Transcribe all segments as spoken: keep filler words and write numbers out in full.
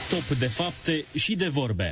Top de fapte și de vorbe.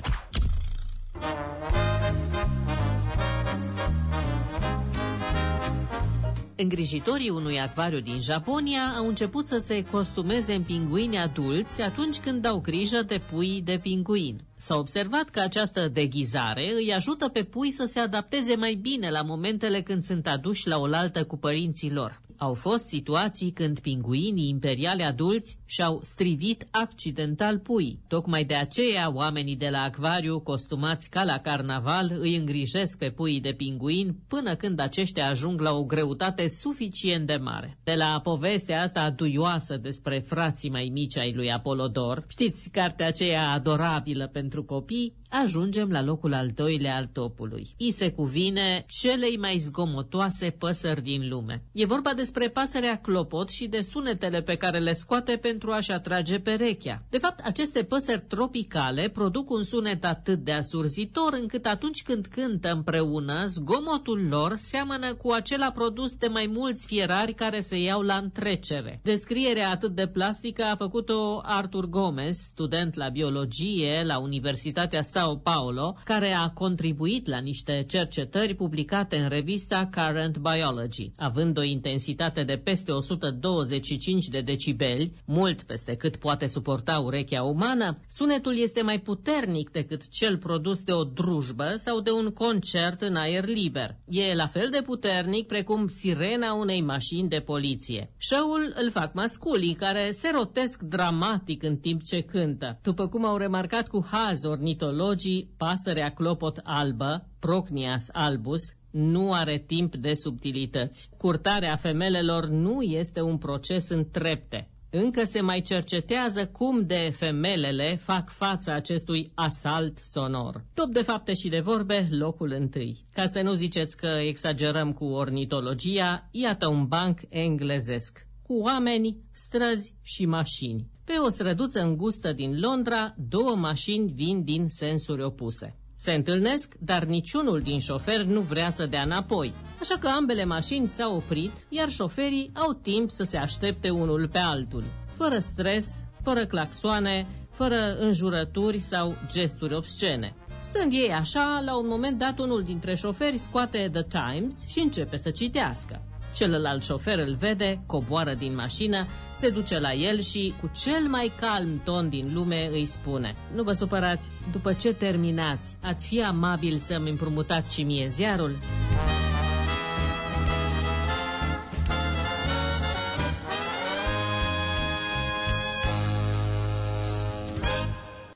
Îngrijitorii unui acvariu din Japonia au început să se costumeze în pinguini adulți atunci când dau grijă de pui de pinguin. S-a observat că această deghizare îi ajută pe pui să se adapteze mai bine la momentele când sunt aduși la oaltă cu părinții lor. Au fost situații când pinguinii imperiali adulți și-au strivit accidental pui. Tocmai de aceea oamenii de la acvariu, costumați ca la carnaval, îi îngrijesc pe puii de pinguin până când aceștia ajung la o greutate suficient de mare. De la povestea asta duioasă despre frații mai mici ai lui Apolodor, știți, cartea aceea adorabilă pentru copii, ajungem la locul al doilea al topului. I se cuvine celei mai zgomotoase păsări din lume. E vorba despre pasărea clopot și de sunetele pe care le scoate pentru a-și atrage perechea. De fapt, aceste păsări tropicale produc un sunet atât de asurzitor încât atunci când cântă împreună, zgomotul lor seamănă cu acela produs de mai mulți fierari care se iau la întrecere. Descrierea atât de plastică a făcut-o Arthur Gomez, student la biologie la Universitatea Sao Paulo, care a contribuit la niște cercetări publicate în revista Current Biology. Având o intensitate de peste o sută douăzeci și cinci de decibeli, mult peste cât poate suporta urechea umană, sunetul este mai puternic decât cel produs de o drujbă sau de un concert în aer liber. E la fel de puternic precum sirena unei mașini de poliție. Show-ul îl fac masculii, care se rotesc dramatic în timp ce cântă. După cum au remarcat cu haz ornitologii, pasărea clopot albă, Procnias albus, nu are timp de subtilități. Curtarea femelelor nu este un proces în trepte. Încă se mai cercetează cum de femelele fac fața acestui asalt sonor. Top de fapte și de vorbe, locul întâi. Ca să nu ziceți că exagerăm cu ornitologia, iată un banc englezesc, cu oameni, străzi și mașini. Pe o străduță îngustă din Londra, două mașini vin din sensuri opuse. Se întâlnesc, dar niciunul din șoferi nu vrea să dea înapoi. Așa că ambele mașini s-au oprit, iar șoferii au timp să se aștepte unul pe altul. Fără stres, fără claxoane, fără înjurături sau gesturi obscene. Stând ei așa, la un moment dat unul dintre șoferi scoate The Times și începe să citească. Celălalt șofer îl vede, coboară din mașină, se duce la el și, cu cel mai calm ton din lume, îi spune: nu vă supărați, după ce terminați, ați fi amabil să-mi împrumutați și mie ziarul?